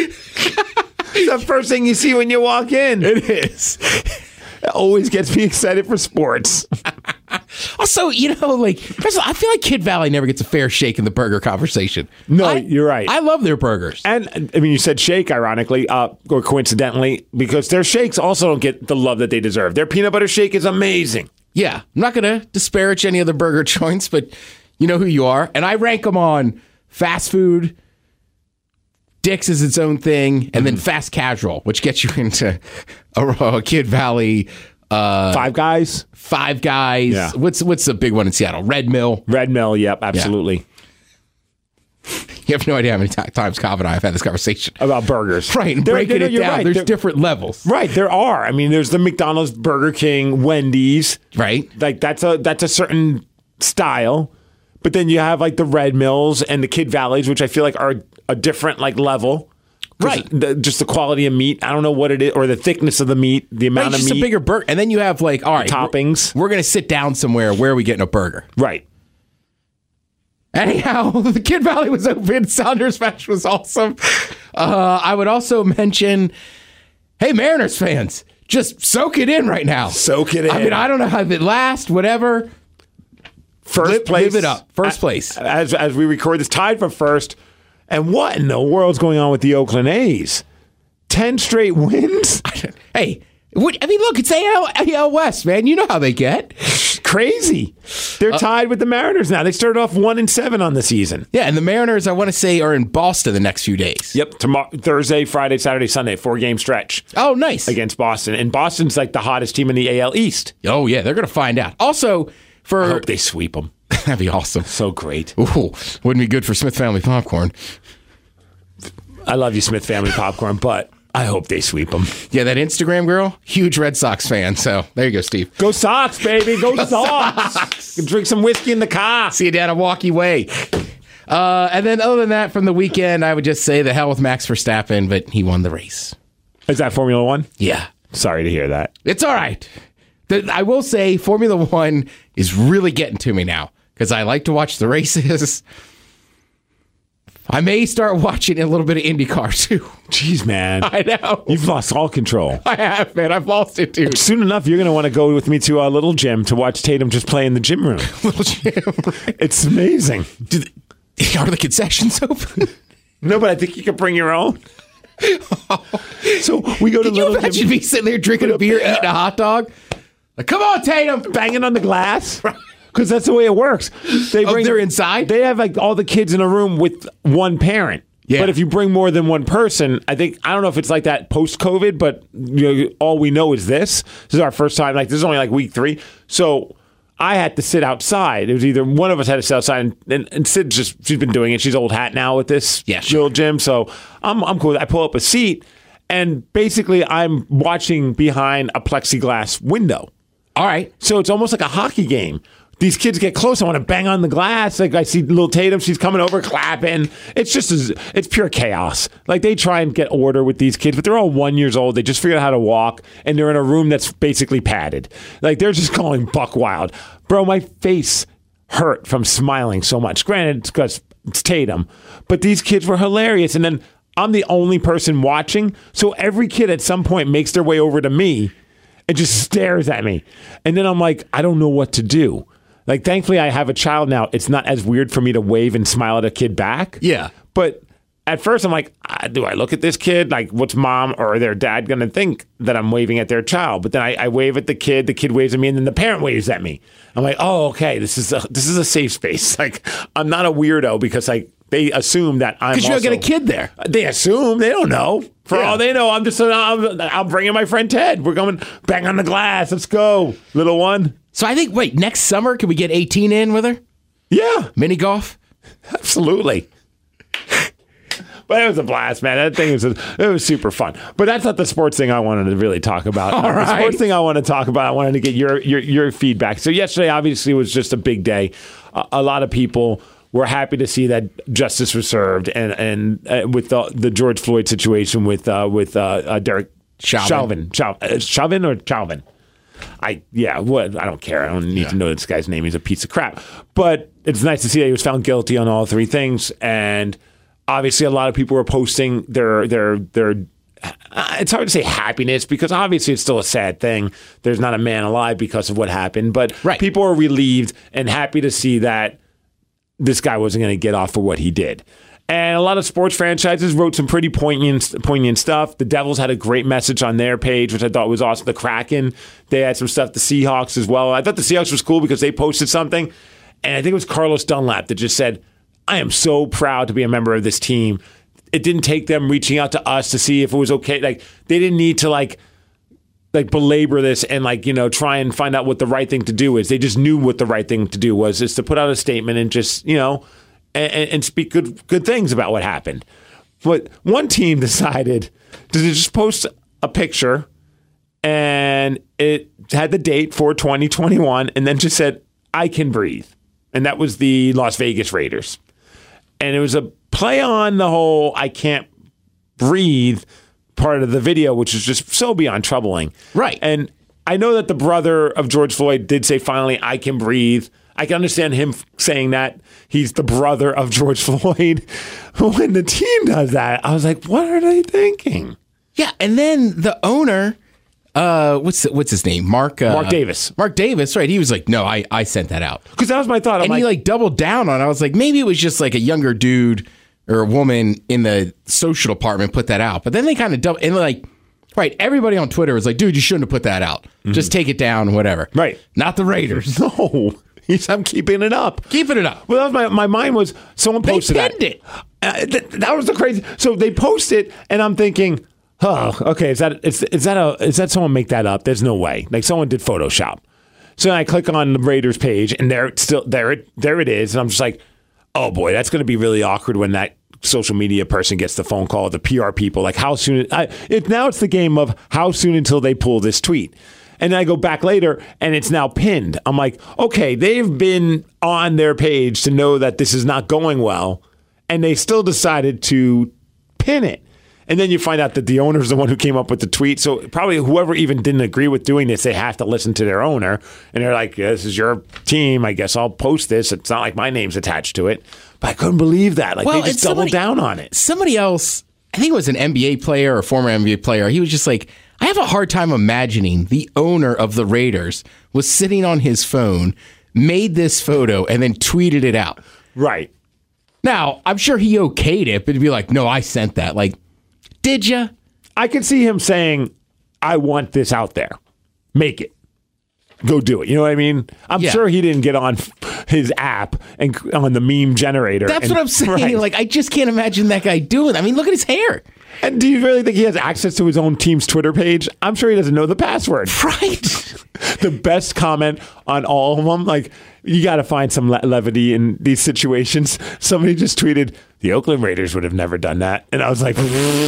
It's the first thing you see when you walk in. It is. It always gets me excited for sports. Also, you know, like, first of all, I feel like Kid Valley never gets a fair shake in the burger conversation. No, I- you're right. I love their burgers. And I mean, you said shake, ironically, uh, or coincidentally, because their shakes also don't get the love that they deserve. Their peanut butter shake is amazing. Yeah, I'm not going to disparage any of the burger joints, but you know who you are. And I rank them on fast food. Dick's is its own thing, and then fast casual, which gets you into a, a Kid Valley, uh, Five Guys, Five Guys. Yeah. What's what's the big one in Seattle? Red Mill. Red Mill. Yep, absolutely. You have no idea how many t- times Cobb and I have had this conversation. About burgers, Right, and There- breaking there- it you're down. right. There's There- different levels. Right, there are. I mean, there's the McDonald's, Burger King, Wendy's. Right. Like that's a that's a certain style. But then you have like the Red Mills and the Kid Valleys, which I feel like are a different like level. 'Cause Right. The, just the quality of meat. I don't know what it is, or the thickness of the meat, the Right, amount it's of just meat. a bigger burger. And then you have like, all right, toppings. We're, we're going to sit down somewhere. Where are we getting a burger? Right. Anyhow, the Kid Valley was open. Sounders match was awesome. Uh, I would also mention, hey, Mariners fans, just soak it in right now. Soak it in. I mean, I don't know how it lasts, whatever. First Live- place. live it up. First a- place. As as we record this, tied for first. And what in the world's going on with the Oakland A's? Ten straight wins? Hey, what, I mean, look, it's A L, A L West, man. You know how they get. Crazy. They're tied with the Mariners now. They started off one and seven on the season. Yeah, and the Mariners, I want to say, are in Boston the next few days. Yep, tomorrow, Thursday, Friday, Saturday, Sunday, four game stretch. Oh, nice. Against Boston. And Boston's like the hottest team in the A L East. Oh, yeah, they're going to find out. Also, for... I hope they sweep them. That'd be awesome. So great. Ooh, wouldn't be good for Smith Family Popcorn. I love you, Smith Family Popcorn, but I hope they sweep them. Yeah, that Instagram girl, huge Red Sox fan. So there you go, Steve. Go Sox, baby. Go, Go Sox. Sox. You can drink some whiskey in the car. See you down at Walkie Way. Uh, and then other than that, from the weekend, I would just say the hell with Max Verstappen, but he won the race. Is that Formula One? Yeah. Sorry to hear that. It's all right. The, I will say Formula One is really getting to me now because I like to watch the races. I may start watching a little bit of IndyCar, too. Jeez, man. I know. You've lost all control. I have, man. I've lost it, dude. Soon enough, you're going to want to go with me to a little gym to watch Tatum just play in the gym room. Little gym. It's amazing. Do the, are the concessions open? No, but I think you can bring your own. So we go to Can little you imagine gym. me sitting there drinking a beer, eating a hot dog? Like, come on, Tatum. Banging on the glass. Because that's the way it works. They Oh, they're inside? They have like all the kids in a room with one parent. Yeah. But if you bring more than one person, I think, I don't know if it's like that post-COVID, but you know, all we know is this. This is our first time. Like, this is only like week three. So I had to sit outside. It was either one of us had to sit outside, and, and, and Sid just, she's been doing it. She's old hat now with this Yeah, sure. little gym. So I'm, I'm cool. I pull up a seat, and basically I'm watching behind a plexiglass window. All right. So it's almost like a hockey game. These kids get close. I want to bang on the glass. Like I see little Tatum. She's coming over, clapping. It's just, it's pure chaos. Like they try and get order with these kids, but they're all one years old. They just figured out how to walk, and they're in a room that's basically padded. Like they're just going buck wild. Bro, my face hurt from smiling so much. Granted, it's because it's Tatum, but these kids were hilarious. And then I'm the only person watching, so every kid at some point makes their way over to me and just stares at me. And then I'm like, I don't know what to do. Like, thankfully, I have a child now. It's not as weird for me to wave and smile at a kid back. Yeah. But at first, I'm like, ah, do I look at this kid? Like, what's mom or their dad going to think that I'm waving at their child? But then I, I wave at the kid. The kid waves at me, and then the parent waves at me. I'm like, oh, okay, this is a, this is a safe space. Like, I'm not a weirdo because like they assume that I'm Because you also, got a kid there. They assume. They don't know. For Yeah. all they know, I'm just I'm, I'm bringing my friend Ted. We're going bang on the glass. Let's go, little one. So I think, wait, next summer, can we get eighteen in with her? Yeah, Mini golf? absolutely. But it was a blast, man. That thing was it was super fun. But that's not the sports thing I wanted to really talk about. All The right. sports thing I want to talk about, I wanted to get your your your feedback. So yesterday, obviously, was just a big day. A, a lot of people were happy to see that justice was served, and and uh, with the, the George Floyd situation with uh, with uh, uh, Derek Chauvin. Chauvin, Chau- uh, Chauvin or Chauvin. I yeah, what I don't care. I don't need Yeah. to know this guy's name. He's a piece of crap. But it's nice to see that he was found guilty on all three things. And obviously, a lot of people were posting their their their. Uh, it's hard to say happiness because obviously it's still a sad thing. There's not a man alive because of what happened, but Right. people are relieved and happy to see that this guy wasn't going to get off for what he did. And a lot of sports franchises wrote some pretty poignant, poignant stuff. The Devils had a great message on their page, which I thought was awesome. The Kraken, they had some stuff. The Seahawks as well. I thought the Seahawks was cool because they posted something. And I think it was Carlos Dunlap that just said, I am so proud to be a member of this team. It didn't take them reaching out to us to see if it was okay. Like they didn't need to like like belabor this and like, you know, try and find out what the right thing to do is. They just knew what the right thing to do was, is to put out a statement and just, you know, and, and speak good good things about what happened. But one team decided to just post a picture and it had the date for twenty twenty-one and then just said, I can breathe. And that was the Las Vegas Raiders. And it was a play on the whole I can't breathe part of the video, which is just so beyond troubling. Right. And I know that the brother of George Floyd did say, finally, I can breathe. I can understand him saying that. He's the brother of George Floyd. But when the team does that, I was like, what are they thinking? Yeah, and then the owner, uh, what's what's his name? Mark uh, Mark Davis. Mark Davis, right? He was like, no, I, I sent that out. Because that was my thought. I'm And like, he like doubled down on it. I was like, maybe it was just like a younger dude or a woman in the social department put that out. But then they kind of double, and like, right, everybody on Twitter was like, dude, you shouldn't have put that out. Just take it down, whatever. Right. Not the Raiders. no. He's, I'm keeping it up. Keeping it up. Well, that was my, my mind was someone They posted pinned that. it. Uh, th- that was the crazy. So they post it, and I'm thinking, oh, okay, is that is, is that a is that someone make that up? There's no way. Like someone did Photoshop. So then I click on the Raiders page, and there it's still there it there it is, and I'm just like, oh boy, that's going to be really awkward when that social media person gets the phone call, the P R people, like how soon? I, it now it's the game of how soon until they pull this tweet. And then I go back later, and it's now pinned. I'm like, okay, they've been on their page to know that this is not going well, and they still decided to pin it. And then you find out that the owner is the one who came up with the tweet. So probably whoever even didn't agree with doing this, they have to listen to their owner. And they're like, yeah, this is your team. I guess I'll post this. It's not like my name's attached to it. But I couldn't believe that. Like, Well, they just and doubled somebody- down on it. Somebody else, I think it was an N B A player or former N B A player, he was just like, I have a hard time imagining the owner of the Raiders was sitting on his phone, made this photo, and then tweeted it out. Right. Now, I'm sure he okayed it, but it'd be like, no, I sent that. Like, did you? I could see him saying, I want this out there. Make it. Go do it. You know what I mean? I'm Yeah. sure he didn't get on his app and on the meme generator. That's and- what I'm saying. Right. Like, I just can't imagine that guy doing it. I mean, look at his hair. And do you really think he has access to his own team's Twitter page? I'm sure he doesn't know the password. Right. The best comment on all of them, like, you got to find some le- levity in these situations. Somebody just tweeted, the Oakland Raiders would have never done that. And I was like,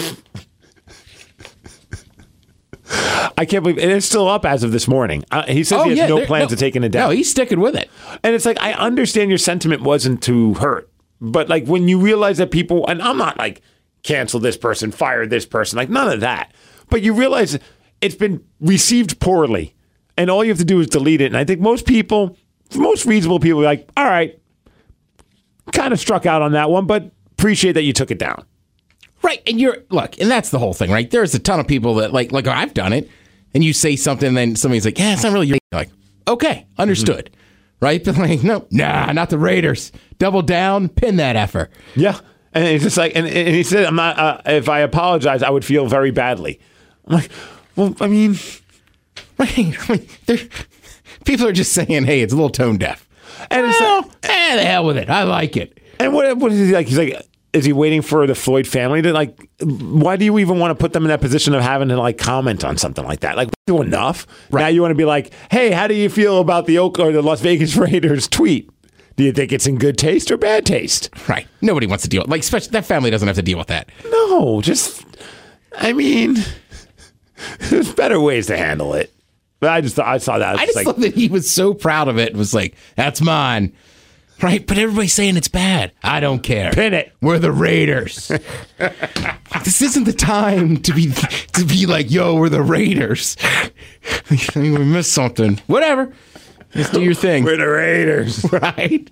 I can't believe and it's still up as of this morning. Uh, he says he has no there- plans no, of taking it down. No, he's sticking with it. And it's like, I understand your sentiment wasn't to hurt, but like when you realize that people, and I'm not like, cancel this person, fire this person, like none of that. But you realize it's been received poorly, and all you have to do is delete it. And I think most people, most reasonable people, are like, all right, kind of struck out on that one, but appreciate that you took it down. Right. And you're, look, and that's the whole thing, right? There's a ton of people that, like, like I've done it, and you say something, and then somebody's like, yeah, it's not really your. You're like, okay, understood. Mm-hmm. Right? But like, no, nah, not the Raiders. Double down, pin that effer. Yeah. And it's just like, and, and he said, I'm not, uh, if I apologize, I would feel very badly. I'm like, well, I mean, Right. I mean, they're- people are just saying, hey, it's a little tone deaf. and it's Well, like, eh, the hell with it. I like it. and what, what is he like? He's like, is he waiting for the Floyd family to like, why do you even want to put them in that position of having to like comment on something like that? Like, do enough. Right. Now you want to be like, hey, how do you feel about the Oak or the Las Vegas Raiders tweet? Do you think it's in good taste or bad taste? Right. Nobody wants to deal with, like, especially that family doesn't have to deal with that. No, just, I mean, there's better ways to handle it. But I just thought, I saw that. I was I just like, thought that he was so proud of it and was like, that's mine. Right. But everybody's saying it's bad. I don't care. pin it. We're the Raiders. This isn't the time to be to be like, yo, we're the Raiders. I think we missed something. Whatever. Just do your thing. We're the Raiders. Right?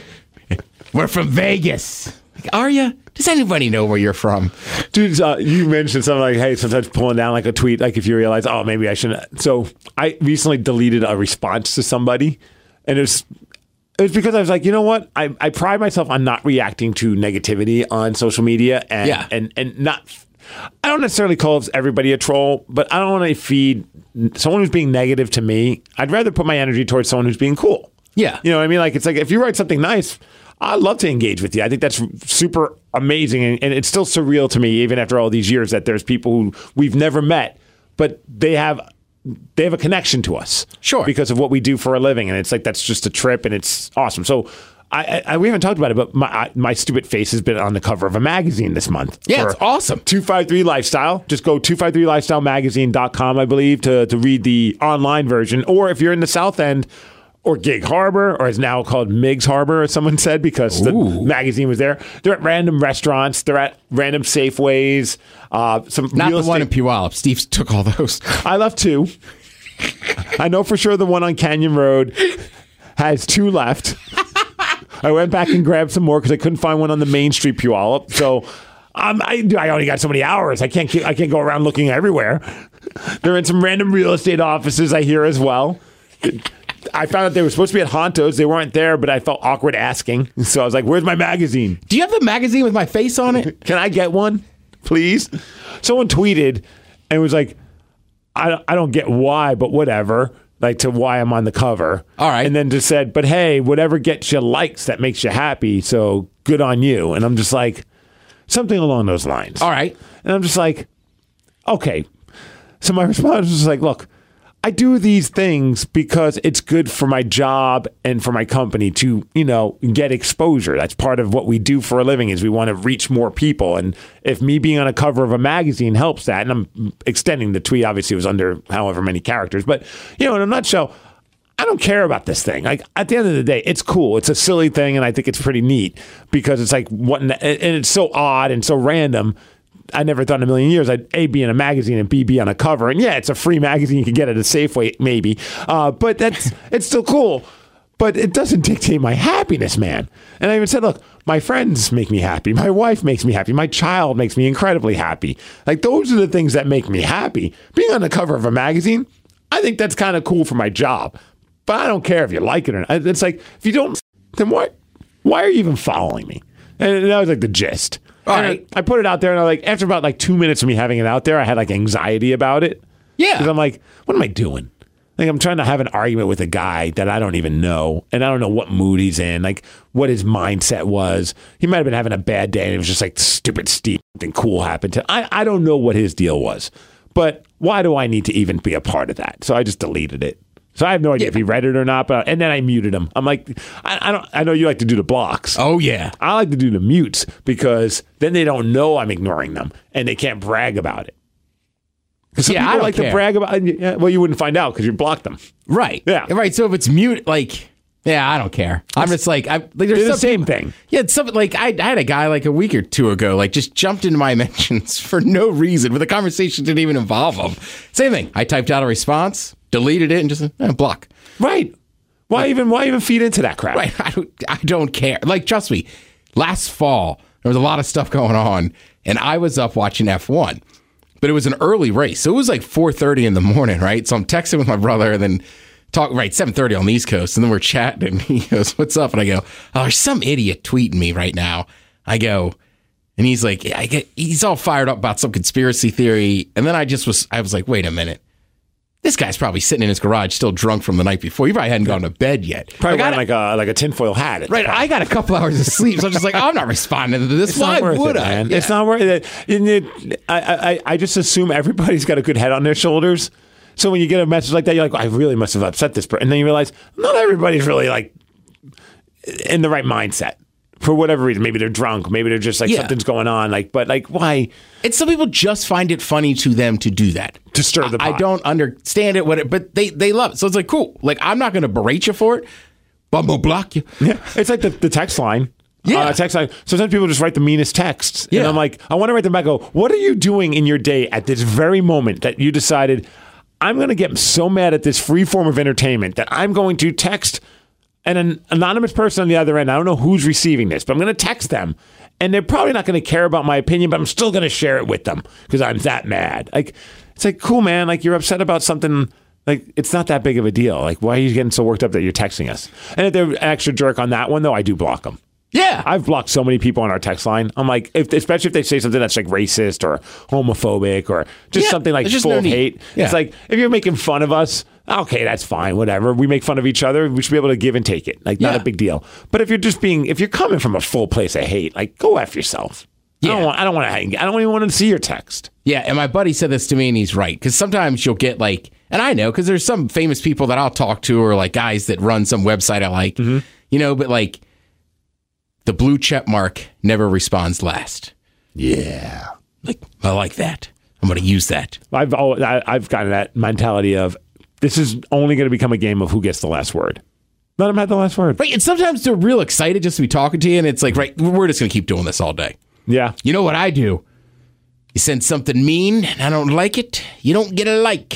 We're from Vegas. Like, are you? Does anybody know where you're from? Dude, uh, you mentioned something like, hey, sometimes pulling down like a tweet, like if you realize, oh, maybe I shouldn't. So I recently deleted a response to somebody, and it was, it was because I was like, you know what? I, I pride myself on not reacting to negativity on social media, and, Yeah. and, and not, I don't necessarily call everybody a troll, but I don't want to feed someone who's being negative to me. I'd rather put my energy towards someone who's being cool. Yeah. You know what I mean? Like, it's like, if you write something nice, I'd love to engage with you. I think that's super amazing. And, and it's still surreal to me, even after all these years, that there's people who we've never met, but they have they have a connection to us. Sure. Because of what we do for a living. And it's like, that's just a trip, and it's awesome. So I, I we haven't talked about it, but my I, my stupid face has been on the cover of a magazine this month. Yeah, for it's awesome. two fifty-three Lifestyle. Just go two fifty-three lifestyle magazine dot com, I believe, to, to read the online version. Or if you're in the South End, or Gig Harbor, or is now called Miggs Harbor, as someone said, because the Ooh. magazine was there. They're at random restaurants. They're at random Safeways. Uh, some Not real the one in estate- Puyallup. Steve took all those. I left two. I know for sure the one on Canyon Road has two left. I went back and grabbed some more because I couldn't find one on the Main Street Puyallup. So um, I, I only got so many hours. I can't keep, I can't go around looking everywhere. They're in some random real estate offices, I hear, as well. I found out they were supposed to be at Honto's. They weren't there, but I felt awkward asking. So I was like, where's my magazine? Do you have the magazine with my face on it? Can I get one, please? Someone tweeted and was like, I, I don't get why, but whatever. like to why I'm on the cover. All right. And then just said, but hey, whatever gets you likes that makes you happy, so good on you. And I'm just like, something along those lines. All right. And I'm just like, okay. So my response was like, look, I do these things because it's good for my job and for my company to, you know, get exposure. That's part of what we do for a living is we want to reach more people. And if me being on a cover of a magazine helps that, and I'm extending the tweet, obviously it was under however many characters, but, you know, in a nutshell, I don't care about this thing. Like at the end of the day, it's cool. It's a silly thing, and I think it's pretty neat because it's like what, and it's so odd and so random. I never thought in a million years I'd A, be in a magazine and B, be on a cover. And yeah, it's a free magazine. You can get it at a Safeway, maybe. Uh, but that's it's still cool. But it doesn't dictate my happiness, man. And I even said, look, my friends make me happy. My wife makes me happy. My child makes me incredibly happy. Like, those are the things that make me happy. Being on the cover of a magazine, I think that's kind of cool for my job. But I don't care if you like it or not. It's like, if you don't, then why, why are you even following me? And that was like the gist. All and right. I, I put it out there, and I like after about like two minutes of me having it out there, I had like anxiety about it. Yeah. Because I'm like, what am I doing? Like, I'm trying to have an argument with a guy that I don't even know, and I don't know what mood he's in, like what his mindset was. He might have been having a bad day, and it was just like, stupid Steve, something cool happened to I, I don't know what his deal was. But why do I need to even be a part of that? So I just deleted it. So I have no idea yeah. if he read it or not, but and then I muted him. I'm like, I, I don't. I know you like to do the blocks. Oh yeah, I like to do the mutes because then they don't know I'm ignoring them and they can't brag about it. Because some yeah, people I don't like care. to brag about. Yeah, well, you wouldn't find out because you blocked them. Right. Yeah. Right. So if it's mute, like, yeah, I don't care. I'm just like, I like. There's the some same people, thing. Yeah, it's something like I, I had a guy like a week or two ago, like just jumped into my mentions for no reason, but the conversation didn't even involve him. Same thing. I typed out a response, deleted it, and just eh, block. Right. Why like, even why even feed into that crap? Right. I don't, I don't care. Like, trust me, last fall, there was a lot of stuff going on, and I was up watching F one, but it was an early race. So it was like four thirty in the morning, right? So I'm texting with my brother, and then talk, right, seven thirty on the East Coast, and then we're chatting, and he goes, what's up? And I go, oh, there's some idiot tweeting me right now. I go, and he's like, yeah, I get, he's all fired up about some conspiracy theory, and then I just was, I was like, wait a minute. This guy's probably sitting in his garage still drunk from the night before. He probably hadn't gone to bed yet. Probably like, wearing like a like a tinfoil hat. Right. I got a couple hours of sleep, so I'm just like, oh, I'm not responding to this. It's Why not worth would it, I? man. Yeah. It's not worth it. And it- I, I I just assume everybody's got a good head on their shoulders. So when you get a message like that, you're like, I really must have upset this person. And then you realize not everybody's really like in the right mindset. For whatever reason, maybe they're drunk, maybe they're just like Yeah. something's going on. Like, but like, why And some people just find it funny to them to do that. to stir the I, I pot? don't understand it, what it, but they, they love it. So it's like, cool. Like, I'm not going to berate you for it, but I'm going to block you. Yeah, it's like the, the text line. Yeah. Uh, text line. Sometimes people just write the meanest texts. Yeah. And I'm like, I want to write them back. Go, what are you doing in your day at this very moment that you decided I'm going to get so mad at this free form of entertainment that I'm going to text and an anonymous person on the other end. I don't know who's receiving this, but I'm going to text them, and they're probably not going to care about my opinion, but I'm still going to share it with them because I'm that mad. Like, it's like, cool, man. Like, you're upset about something. Like, it's not that big of a deal. Like, why are you getting so worked up that you're texting us? And if they're an extra jerk on that one, though, I do block them. Yeah. I've blocked so many people on our text line. I'm like, if, especially if they say something that's like racist or homophobic or just Yeah, something like there's just full no of need. hate. Yeah. It's like, if you're making fun of us, okay, that's fine, whatever. We make fun of each other. We should be able to give and take it. Like, not Yeah. a big deal. But if you're just being, if you're coming from a full place of hate, like, go F yourself. I Yeah. don't want, I don't want to hang, I don't even want to see your text. Yeah, and my buddy said this to me, and he's right. Because sometimes you'll get like, and I know, because there's some famous people that I'll talk to, or like guys that run some website I like, Mm-hmm. you know, but like the blue check mark never responds last. Yeah. Like, I like that. I'm going to use that. I've, always, I, I've gotten that mentality of, this is only going to become a game of who gets the last word. Let them have the last word. Right, and sometimes they're real excited just to be talking to you, and it's like, right, we're just going to keep doing this all day. Yeah. You know what I do? You send something mean, and I don't like it, you don't get a like.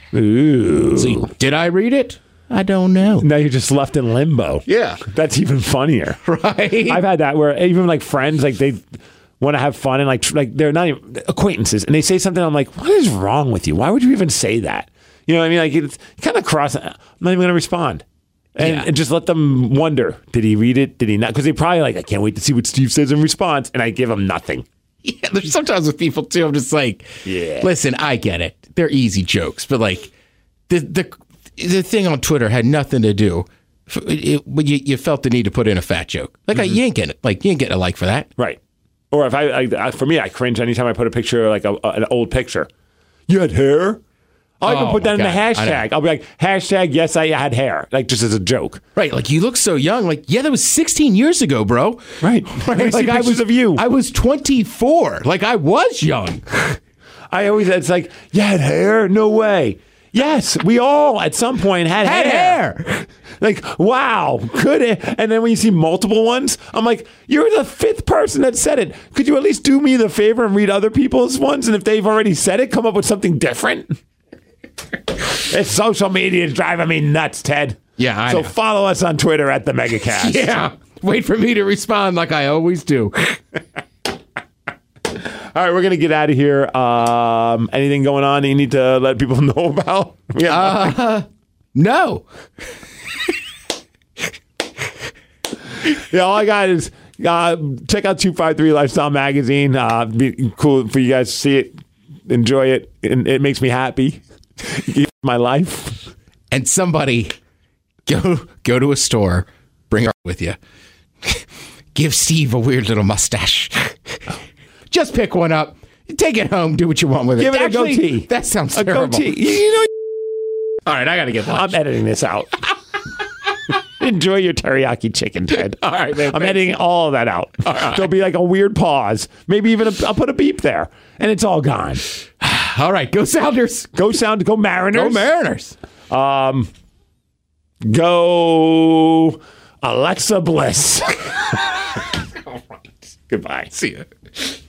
Ooh. So, did I read it? I don't know. Now you're just left in limbo. Yeah. That's even funnier. Right. I've had that where even like friends, like they want to have fun and like tr- like they're not even acquaintances, and they say something. I'm like, what is wrong with you? Why would you even say that? You know what I mean? Like, it's kind of cross. I'm not even going to respond. And, Yeah. and just let them wonder, did he read it? Did he not? Because they probably like, I can't wait to see what Steve says in response. And I give them nothing. Yeah, there's sometimes with people too. I'm just like, Yeah. listen, I get it. They're easy jokes, but like, the the the thing on Twitter had nothing to do. It, it, but you, you felt the need to put in a fat joke. Like, mm-hmm. I, you ain't getting like you ain't getting a like for that, right? Or if I, I, I for me, I cringe anytime I put a picture like a, an old picture. You had hair. I can Oh, put that in God. the hashtag. I'll be like, hashtag, yes, I had hair. Like, just as a joke. Right. Like, you look so young. Like, yeah, that was sixteen years ago, bro. Right. Right. Like, I was of you. I was twenty-four. Like, I was young. I always, it's like, you had hair? No way. Yes, we all at some point had, Had hair. hair. Like, wow, could it? And then when you see multiple ones, I'm like, you're the fifth person that said it. Could you at least do me the favor and read other people's ones? And if they've already said it, come up with something different? It's social media is driving me nuts, Ted. Yeah, I So know. follow us on Twitter at the Megacast. Yeah. Wait for me to respond like I always do. All right, we're going to get out of here. Um, anything going on that you need to let people know about? Yeah. Uh, no. Yeah, all I got is uh, check out two five three Lifestyle Magazine. Uh, be cool for you guys to see it, enjoy it, and it makes me happy. My life. And somebody go go to a store, bring her with you. Give Steve a weird little mustache. Just pick one up, take it home, do what you want with it. Give it a Actually, goatee. That sounds A terrible. goatee. You, you know. All right, I got to get lunch. I'm editing this out. Enjoy your teriyaki chicken, Ted. All right, man. I'm thanks. editing all of that out. All right. There'll be like a weird pause. Maybe even a, I'll put a beep there, and it's all gone. All right, go Sounders. Go Sound. Go Mariners. Go Mariners. Um, go Alexa Bliss. All right. Goodbye. See ya.